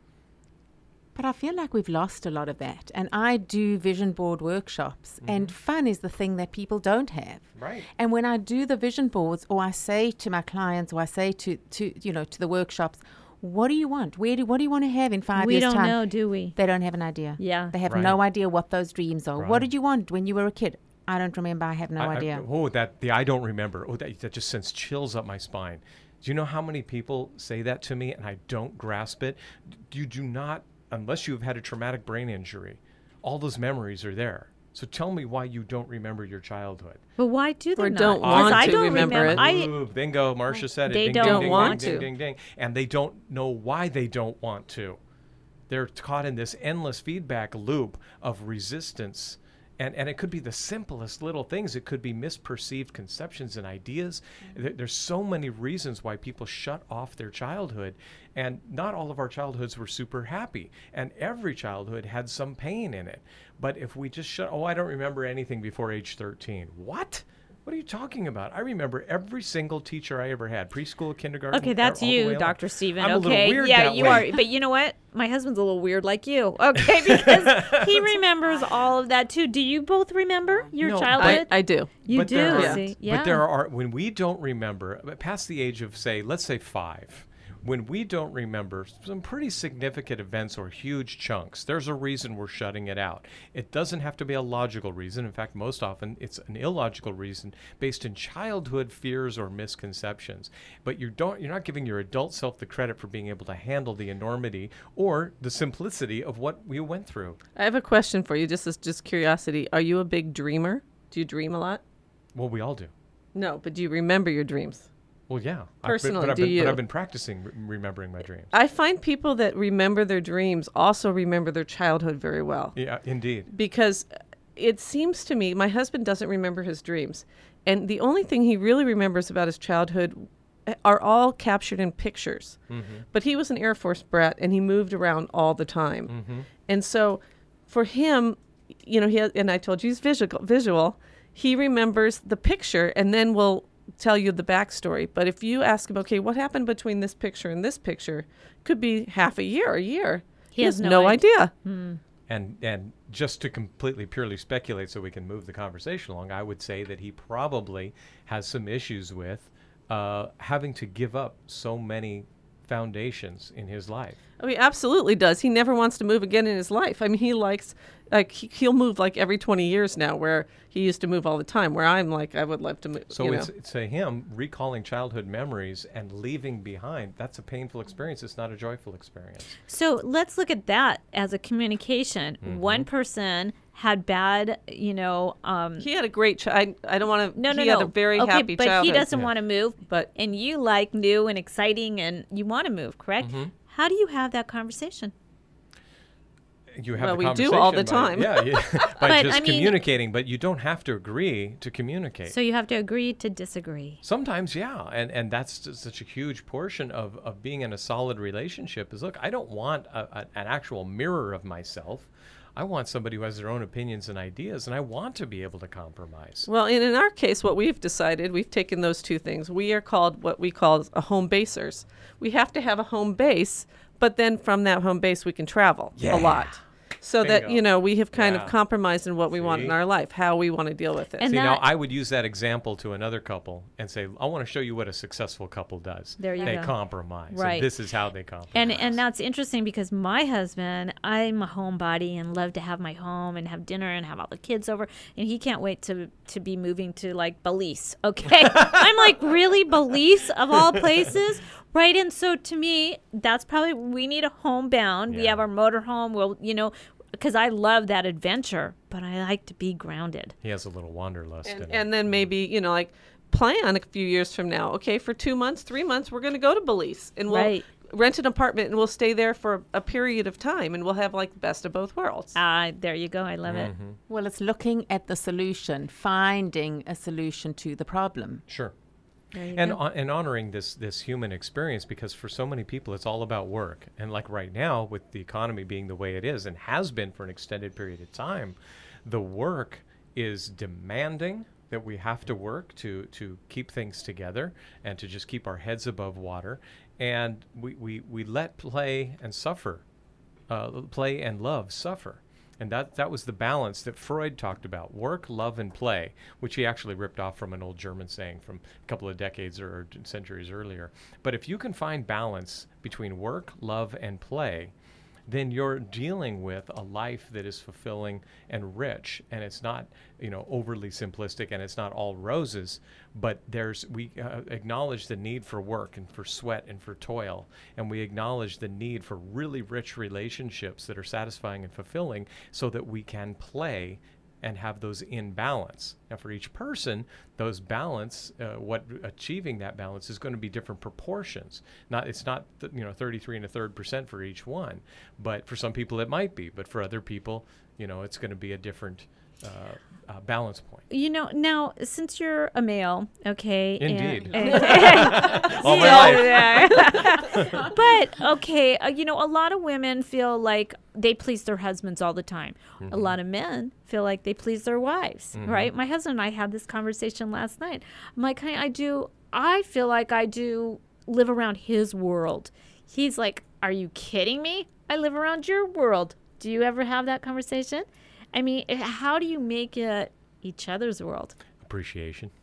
But I feel like we've lost a lot of that. And I do vision board workshops, and fun is the thing that people don't have. Right. And when I do the vision boards, or I say to my clients, or I say to, to you know, to the workshops, what do you want? Where do what do you want to have in five We years' don't time? know, do we? They don't have an idea. Yeah. They have Right. no idea what those dreams are. Right. What did you want when you were a kid? I don't remember. I have no I, idea. I, oh, that the I don't remember. Oh, that, that just sends chills up my spine. Do you know how many people say that to me and I don't grasp it? You do not, unless you've had a traumatic brain injury, all those memories are there. So tell me why you don't remember your childhood. But why do they Or not? don't 'Cause want I to don't remember it. I, Ooh, bingo, Marcia said it. They Ding, don't ding, ding, want ding, to. Ding, ding, ding. And they don't know why they don't want to. They're caught in this endless feedback loop of resistance. And, and it could be the simplest little things. It could be misperceived conceptions and ideas. There, there's so many reasons why people shut off their childhood. And not all of our childhoods were super happy. And every childhood had some pain in it. But if we just shut, oh, I don't remember anything before age thirteen. What? What are you talking about? I remember every single teacher I ever had, preschool, kindergarten. Okay, that's all the way you, along. Doctor Steven. I'm a okay, little weird yeah, that you way. are. But you know what? My husband's a little weird like you. Okay, because he remembers all of that too. Do you both remember your No, childhood? I, I do. you But do. there are- See? Yeah. But there are, when we don't remember, past the age of, say, let's say five, when we don't remember some pretty significant events or huge chunks, there's a reason we're shutting it out. It doesn't have to be a logical reason. In fact, most often it's an illogical reason based in childhood fears or misconceptions. But you don't, you're not giving your adult self the credit for being able to handle the enormity or the simplicity of what we went through. I have a question for you, just as just curiosity. Are you a big dreamer? Do you dream a lot? Well, we all do. No, but do you remember your dreams? Well, yeah. Personally, I've been, but I've do been, you? But I've been practicing re- remembering my dreams. I find people that remember their dreams also remember their childhood very well. Yeah, indeed. Because it seems to me, my husband doesn't remember his dreams. And the only thing he really remembers about his childhood are all captured in pictures. Mm-hmm. But he was an Air Force brat and he moved around all the time. Mm-hmm. And so for him, you know, he has, and I told you he's visual, visual. He remembers the picture and then will tell you the backstory. But if you ask him, okay, what happened between this picture and this picture, could be half a year, a year. He, he has, has no idea. idea. Hmm. And and just to completely purely speculate so we can move the conversation along, I would say that he probably has some issues with uh, having to give up so many foundations in his life. I mean, absolutely does. He never wants to move again in his life. I mean, he likes, like, he, he'll move like every twenty years now, where he used to move all the time, where I'm like, I would love to move. So you it's, know. it's a him recalling childhood memories and leaving behind. That's a painful experience. It's not a joyful experience. So let's look at that as a communication. Mm-hmm. One person had bad, you know. Um, he had a great child. I, I don't want to. No, no, he no. had a very okay, happy but childhood. he doesn't Yeah. want to move. But and you like new and exciting, and you want to move, correct? Mm-hmm. How do you have that conversation? You have Well, the we do all the conversation by- time. Yeah, yeah, by But, just I mean- communicating, but you don't have to agree to communicate. So you have to agree to disagree. Sometimes, yeah, and and that's just such a huge portion of, of being in a solid relationship is, look, I don't want a, a, an actual mirror of myself. I want somebody who has their own opinions and ideas, and I want to be able to compromise. Well, and in our case, what we've decided, we've taken those two things. We are called what we call a home basers. We have to have a home base, but then from that home base, we can travel Yeah. a lot. So that, Bingo. you know, we have kind Yeah. of compromised in what we want in See? our life, how we want to deal with it. And See, that- now I would use that example to another couple and say, I want to show you what a successful couple does. There you they go. compromise. Right. And this is how they compromise. And and that's interesting because my husband, I'm a homebody and love to have my home and have dinner and have all the kids over, and he can't wait to to be moving to like Belize. Okay, I'm like, really, Belize of all places, right? And so to me, that's probably, we need a homebound. We Yeah. have our motorhome. We'll, you know, because I love that adventure, but I like to be grounded. he has a little wanderlust in And, it. and then maybe, you know, like plan a few years from now. Okay, for two months, three months, we're going to go to Belize and we'll Right. rent an apartment and we'll stay there for a period of time and we'll have like the best of both worlds. Ah, there you go. I love it. Mm-hmm. Well, it's looking at the solution, finding a solution to the problem. Sure. There you And go. hon- and honoring this this human experience, because for so many people it's all about work. And like right now, with the economy being the way it is and has been for an extended period of time, the work is demanding that we have to work to to keep things together and to just keep our heads above water. And we we, we let play and suffer, uh, play and love suffer. And that, that was the balance that Freud talked about, work, love, and play, which he actually ripped off from an old German saying from a couple of decades or centuries earlier. But if you can find balance between work, love, and play, then you're dealing with a life that is fulfilling and rich, and it's not, you know, overly simplistic, and it's not all roses, but there's, we uh, acknowledge the need for work and for sweat and for toil, and we acknowledge the need for really rich relationships that are satisfying and fulfilling so that we can play and have those in balance. Now, for each person, those balance, uh, what achieving that balance is going to be different proportions. Not, it's not, th- you know, thirty-three and a third percent for each one, but for some people it might be. But for other people, you know, it's going to be a different uh, uh, balance point. You know, now since you're a male, okay. Indeed. And, All my life. but okay, uh, you know, a lot of women feel like they please their husbands all the time. Mm-hmm. A lot of men feel like they please their wives, Mm-hmm. right? My husband and I had this conversation last night. I'm like, honey, I do. I feel like I do live around his world. He's like, are you kidding me? I live around your world. Do you ever have that conversation? I mean, how do you make it each other's world? Appreciation.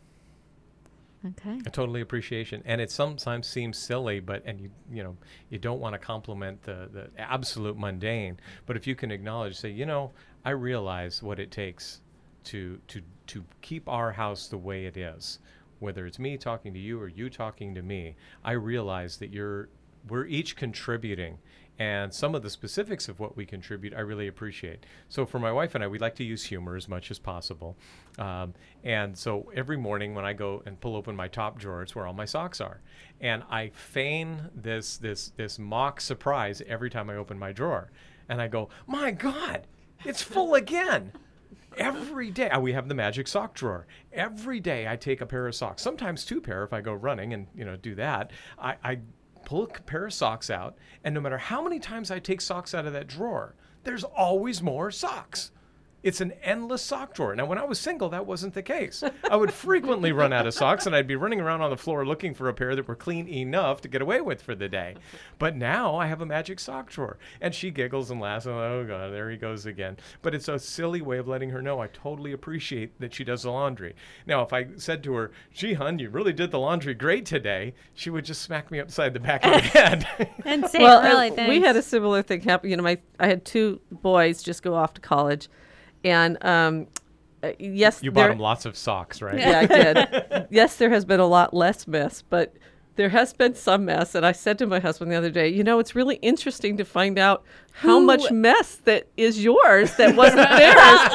Okay. A totally appreciation, and it sometimes seems silly, but and you you know you don't want to compliment the the absolute mundane. But if you can acknowledge, say, you know, I realize what it takes to to to keep our house the way it is. Whether it's me talking to you or you talking to me, I realize that you're we're each contributing. And some of the specifics of what we contribute, I really appreciate. So for my wife and I, we like to use humor as much as possible. Um, and so every morning when I go and pull open my top drawer, it's where all my socks are. And I feign this this this mock surprise every time I open my drawer. And I go, my God, it's full again. Every day, uh, we have the magic sock drawer. Every day I take a pair of socks, sometimes two pair if I go running and, you know, do that. I, I pull a pair of socks out, and no matter how many times I take socks out of that drawer, there's always more socks. It's an endless sock drawer. Now, when I was single, that wasn't the case. I would frequently run out of socks, and I'd be running around on the floor looking for a pair that were clean enough to get away with for the day. But now I have a magic sock drawer. And she giggles and laughs. And I'm like, oh, God, there he goes again. But it's a silly way of letting her know I totally appreciate that she does the laundry. Now, if I said to her, gee, hon, you really did the laundry great today, she would just smack me upside the back of the head. And say, well, really, uh, thanks. we had a similar thing happen. You know, my I had two boys just go off to college. And um, uh, yes, you there, bought them lots of socks, right? Yeah, I did. Yes, there has been a lot less mess, but there has been some mess. And I said to my husband the other day, you know, it's really interesting to find out how Who? much mess that is yours that wasn't theirs.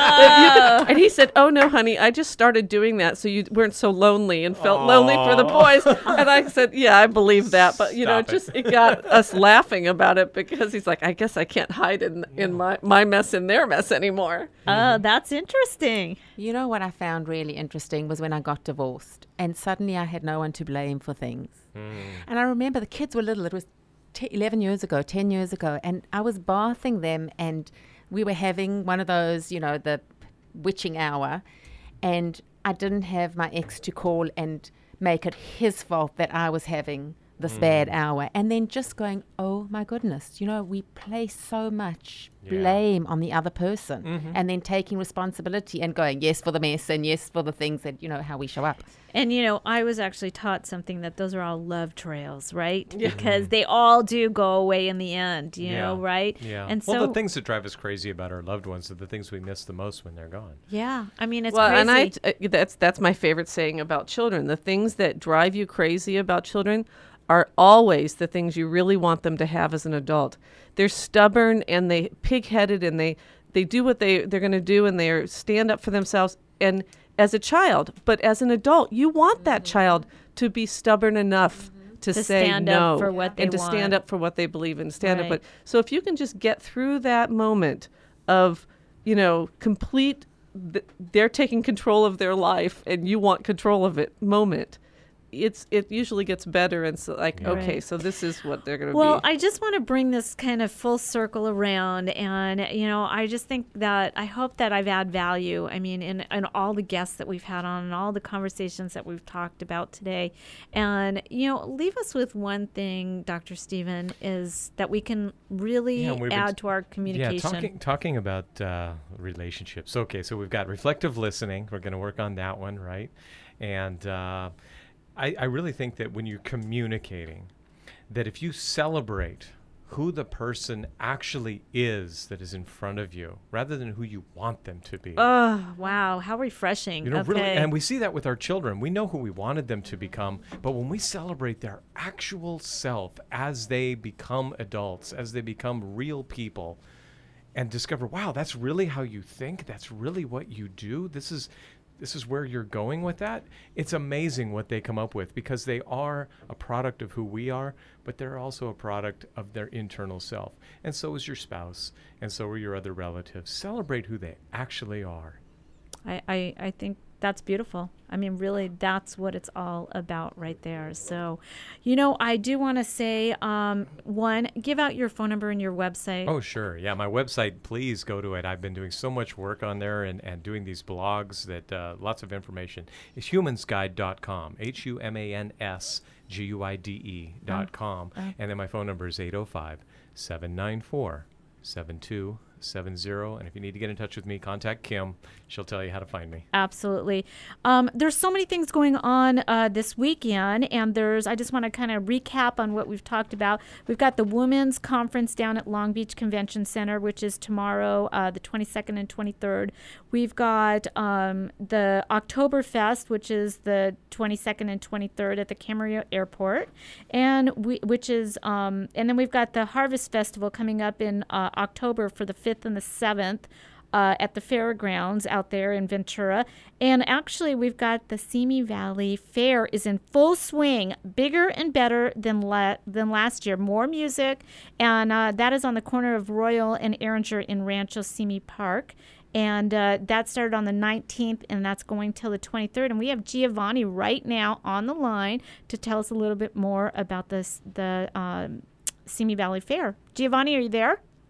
That you could, and he said, oh, no, honey, I just started doing that so you weren't so lonely and felt Aww. lonely for the boys. And I said, yeah, I believe that. But, you Stop know, it. just it got us laughing about it because he's like, I guess I can't hide in, in my, my mess in their mess anymore. Oh, that's interesting. You know what I found really interesting was when I got divorced and suddenly I had no one to blame for things. Mm. And I remember the kids were little. It was t- eleven years ago, ten years ago. And I was bathing them and we were having one of those, you know, the witching hour. And I didn't have my ex to call and make it his fault that I was having this mm. bad hour. And then just going, oh, my goodness, you know, we place so much Yeah. blame on the other person Mm-hmm. and then taking responsibility and going, yes, for the mess and yes, for the things that, you know, how we show up. And, you know, I was actually taught something that those are all love trails, right? Yeah. Because they all do go away in the end, you Yeah. know, right? Yeah. And well, so, the things that drive us crazy about our loved ones are the things we miss the most when they're gone. yeah, I mean, it's well, crazy. and I uh, that's that's my favorite saying about children. The things that drive you crazy about children are always the things you really want them to have as an adult. They're stubborn and they pig-headed and they, they do what they, they're going to do and they stand up for themselves and as a child. But as an adult, you want mm-hmm. that child to be stubborn enough mm-hmm. to, to say stand no up for what they and to want. stand up for what they believe in. Stand Right. up. But so if you can just get through that moment of, you know, complete, th- they're taking control of their life and you want control of it moment. It's it usually gets better and so like Yeah. okay Right. so this is what they're gonna Well, be. I just want to bring this kind of full circle around, and you know, I just think that I hope that I've added value. I mean, in, in all the guests that we've had on, and all the conversations that we've talked about today, and you know, leave us with one thing, Doctor Stephen, is that we can really Yeah, we've been add t- to our communication. Yeah, talking talking about uh, relationships. Okay, so we've got reflective listening. We're going to work on that one, right? And uh, I, I really think that when you're communicating, that if you celebrate who the person actually is that is in front of you, rather than who you want them to be. Oh, wow, how refreshing. You know, okay. really, and we see that with our children. We know who we wanted them to become, but when we celebrate their actual self as they become adults, as they become real people, and discover, wow, that's really how you think, that's really what you do, this is this is where you're going with that. It's amazing what they come up with because they are a product of who we are, but they're also a product of their internal self. And so is your spouse, and so are your other relatives. Celebrate who they actually are. I, I, I think that's beautiful. I mean, really, that's what it's all about right there. So, you know, I do want to say, um, one, give out your phone number and your website. Oh, sure. Yeah, my website, please go to it. I've been doing so much work on there and, and doing these blogs that uh, lots of information. It's humans guide dot com, H U M A N S G U I D E dot com. Oh. Oh. And then my phone number is eight oh five, seven nine four, seven two seven zero. And if you need to get in touch with me, contact Kim. She'll tell you how to find me. Absolutely. Um, there's so many things going on uh, this weekend, and there's, I just want to kind of recap on what we've talked about. We've got the Women's Conference down at Long Beach Convention Center, which is tomorrow, uh, the twenty-second and twenty-third. We've got um, the Oktoberfest, which is the twenty-second and twenty-third at the Camarillo Airport, and we, which is, um, and then we've got the Harvest Festival coming up in uh, October for the fifth and the seventh. Uh, at the fairgrounds out there in Ventura. And actually, we've got the Simi Valley Fair is in full swing, bigger and better than la- than last year. More music, and uh, that is on the corner of Royal and Erringer in Rancho Simi Park. And uh, that started on the nineteenth, and that's going till the twenty-third. And we have Giovanni right now on the line to tell us a little bit more about this the um, Simi Valley Fair. Giovanni, are you there?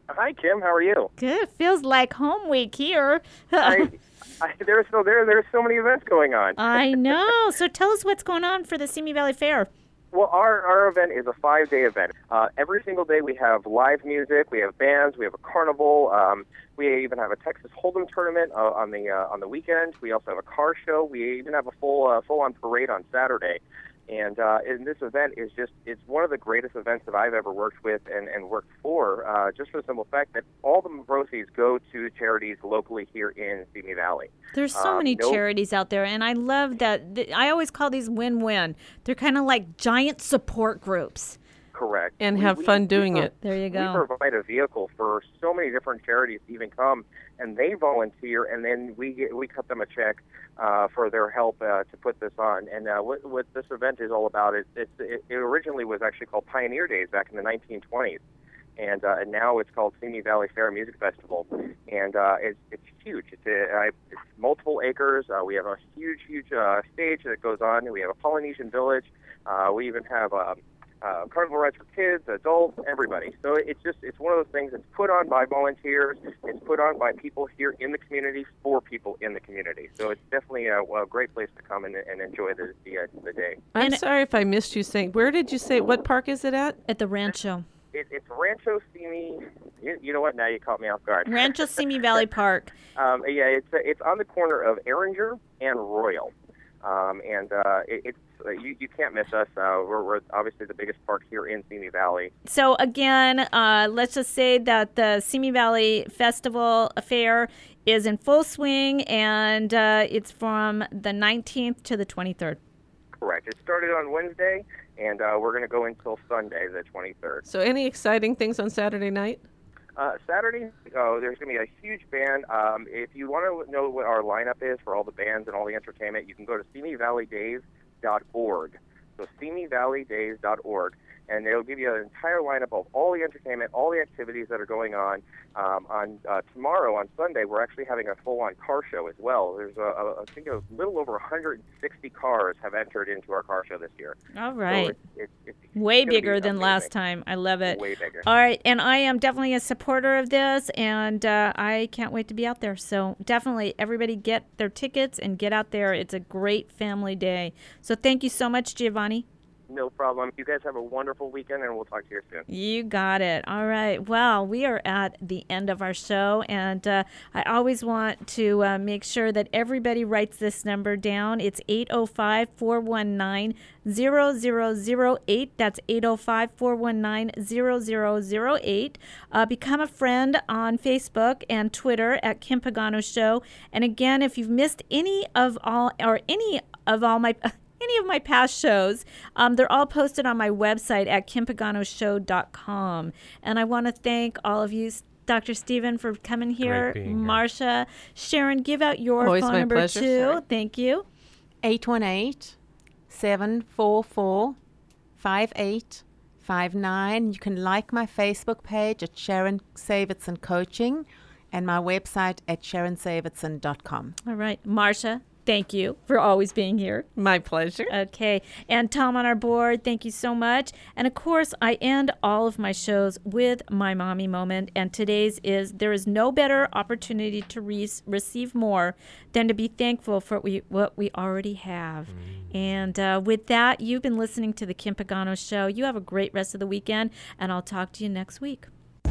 Hi, Kim. How are you? Good. Feels like home week here. I, I, there's so there there's so many events going on. I know. So tell us what's going on for the Simi Valley Fair. Well, our, our event is a five-day event. Uh, every single day we have live music, we have bands, we have a carnival. Um, we even have a Texas Hold'em tournament uh, on the uh, on the weekend. We also have a car show. We even have a full uh, full-on parade on Saturday. And, uh, and this event is just, it's one of the greatest events that I've ever worked with and, and worked for, uh, just for the simple fact that all the proceeds go to charities locally here in Simi Valley. There's so um, many no, charities out there, and I love that. Th- I always call these win-win. They're kind of like giant support groups. Correct. And We- have we- fun we doing pro- it. There you go. We provide a vehicle for so many different charities to even come, and they volunteer, and then we get, we cut them a check uh, for their help uh, to put this on. And uh, what, what this event is all about is it, it, it originally was actually called Pioneer Days back in the nineteen twenties, and uh, and now it's called Simi Valley Fair Music Festival, and uh, it's it's huge. It's, a, uh, it's multiple acres. Uh, we have a huge huge uh, stage that goes on. We have a Polynesian village. Uh, we even have a Uh, carnival rides for kids, adults, everybody. So it's just, it's one of those things that's put on by volunteers. It's put on by people here in the community for people in the community. So it's definitely a, a great place to come and, and enjoy the the, uh, the day. I'm And- sorry if I missed you saying, where did you say, what park is it at? At the Rancho. It, it's Rancho Simi. You, you know what? Now you caught me off guard. Rancho Simi Valley Park. um, yeah, it's it's on the corner of Erringer and Royal. Um, and uh, it, it's uh, you, you can't miss us. Uh, we're, we're obviously the biggest park here in Simi Valley. So again, uh, let's just say that the Simi Valley Festival Fair is in full swing, and uh, it's from the nineteenth to the twenty-third. Correct. It started on Wednesday, and uh, we're going to go until Sunday, the twenty-third. So any exciting things on Saturday night? Uh, Saturday, oh, there's going to be a huge band. Um, if you want to know what our lineup is for all the bands and all the entertainment, you can go to simi valley days dot org. So simi valley days dot org. And it'll give you an entire lineup of all the entertainment, all the activities that are going on. Um, on uh, tomorrow, on Sunday, we're actually having a full-on car show as well. There's, a, a, I think, a little over one hundred sixty cars have entered into our car show this year. All right. So it's, it's, it's Way gonna be bigger than amazing. last time. I love it. Way bigger. All right, and I am definitely a supporter of this, and uh, I can't wait to be out there. So definitely, everybody get their tickets and get out there. It's a great family day. So thank you so much, Giovanni. No problem. You guys have a wonderful weekend, and we'll talk to you soon. You got it. All right. Well, we are at the end of our show, and uh, I always want to uh, make sure that everybody writes this number down. It's eight oh five, four one nine, zero zero zero eight. That's eight oh five, four one nine, zero zero zero eight. Uh, become a friend on Facebook and Twitter at Kim Pagano Show. And again, if you've missed any of all or any of all my any of my past shows, um, they're all posted on my website at kim pagano show dot com. And I want to thank all of you, Doctor Stephen, for coming here. Great being here. Marcia, Sharon, give out your Always phone my number pleasure. too. Sorry. Thank you. eight one eight, seven four four, five eight five nine. You can like my Facebook page at Sharon Savitson Coaching and my website at sharon savitson dot com. All right, Marcia, thank you for always being here. My pleasure. Okay. And Tom on our board, thank you so much. And of course, I end all of my shows with my mommy moment. And today's is there is no better opportunity to re- receive more than to be thankful for what we, what we already have. Mm. And uh, with that, you've been listening to the Kim Pagano Show. You have a great rest of the weekend, and I'll talk to you next week.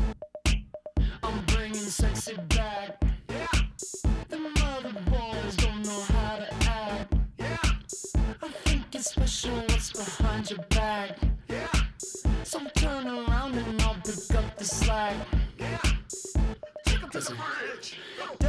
I'm bringing sexy back. Yeah. The mother boys don't know how to act. Yeah. I think it's special what's behind your back. Yeah. So turn around and I'll pick up the slack. Yeah. Take 'em to the bridge.